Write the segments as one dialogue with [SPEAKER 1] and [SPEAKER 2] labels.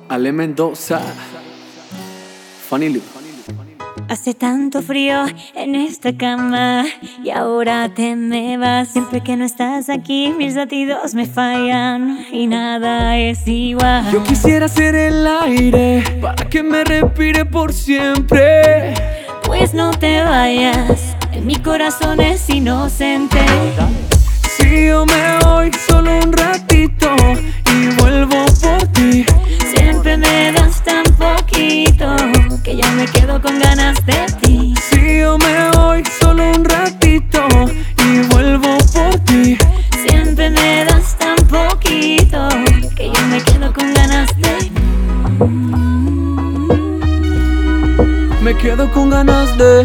[SPEAKER 1] Ale Mendoza, Fanny Lu.
[SPEAKER 2] Hace tanto frío en esta cama y ahora te me vas. Siempre que no estás aquí mis latidos me fallan y nada es igual.
[SPEAKER 1] Yo quisiera ser el aire para que me respire por siempre.
[SPEAKER 2] Pues no te vayas, en mi corazón es inocente.
[SPEAKER 1] Si yo me voy solo un ratito y vuelvo por ti,
[SPEAKER 2] siempre me das tan poquito que ya me quedo con ganas de ti.
[SPEAKER 1] Si yo me voy solo un ratito y vuelvo por ti,
[SPEAKER 2] siempre me das tan poquito que yo me quedo con ganas de ti.
[SPEAKER 1] Me quedo con ganas de.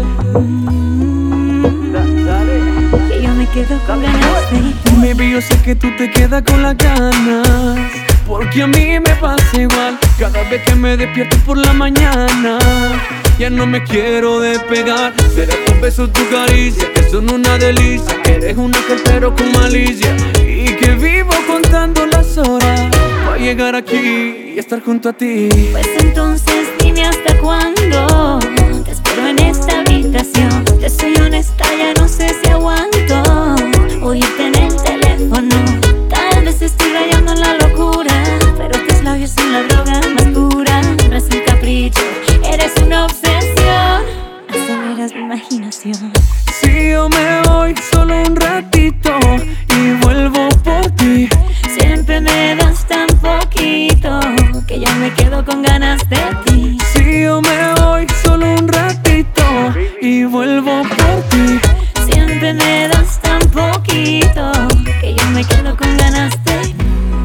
[SPEAKER 2] Que yo me quedo con ganas de.
[SPEAKER 1] Baby, yo sé que tú te quedas con las ganas, porque a mí me pasa igual. Cada vez que me despierto por la mañana, ya no me quiero despegar. Será tus besos, tu caricia, que son una delicia. Que eres un ángel pero con malicia, y que vivo contando las horas para llegar aquí y estar junto a ti.
[SPEAKER 2] Pues entonces dime hasta cuándo te espero en esta habitación. Te soy honesta, ya no sé si aguanto oírte en el teléfono. Tal vez estoy rayando en la locura, pero tus labios son la droga más pura. No es un capricho, eres una obsesión, aceleras mi imaginación.
[SPEAKER 1] Si yo me voy solo un ratito y vuelvo por ti,
[SPEAKER 2] siempre me das tan poquito que ya me quedo con ganas de ti.
[SPEAKER 1] si yo me voy solo un ratito y vuelvo por ti,
[SPEAKER 2] siempre me das tan poquito que yo me quedo con ganas de ti.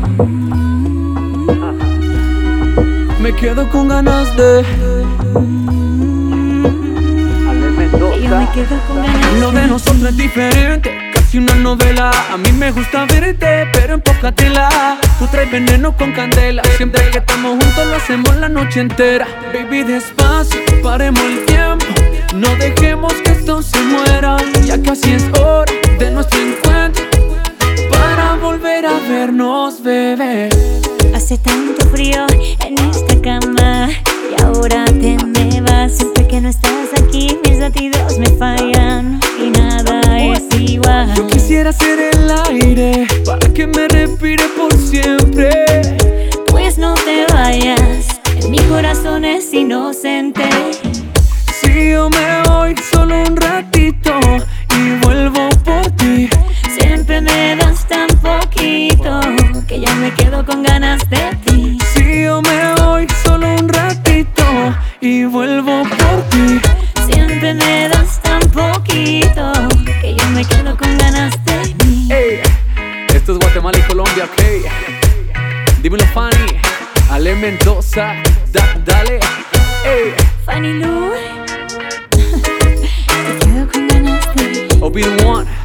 [SPEAKER 1] me quedo con ganas de.
[SPEAKER 2] Que yo me quedo con ganas de.
[SPEAKER 1] Lo de nosotros es diferente, casi una novela. A mí me gusta verte, pero en poca tela. Tú traes veneno con candela. Siempre que estamos juntos lo hacemos la noche entera. Baby, despacio, paremos el tiempo. No dejemos que esto se muera. Ya casi es hora de nuestro encuentro, para volver a vernos, bebé.
[SPEAKER 2] Hace tanto frío en esta cama y ahora te me vas. Siempre que no estás aquí mis latidos me fallan y nada es igual.
[SPEAKER 1] Yo quisiera ser el aire para que me respire por siempre.
[SPEAKER 2] Pues no te vayas, en mi corazón es inocente.
[SPEAKER 1] Si yo me voy solo un ratito y vuelvo por ti,
[SPEAKER 2] siempre me das tan poquito que ya me quedo con ganas de ti.
[SPEAKER 1] si yo me voy solo un ratito y vuelvo por ti,
[SPEAKER 2] siempre me das tan poquito que yo me quedo con ganas de ti.
[SPEAKER 1] hey, esto es Guatemala y Colombia, ok. Dímelo, Fanny, Ale Mendoza, dale, hey.
[SPEAKER 2] Fanny Lu, te quedo con ganas de.
[SPEAKER 1] I'll be the one.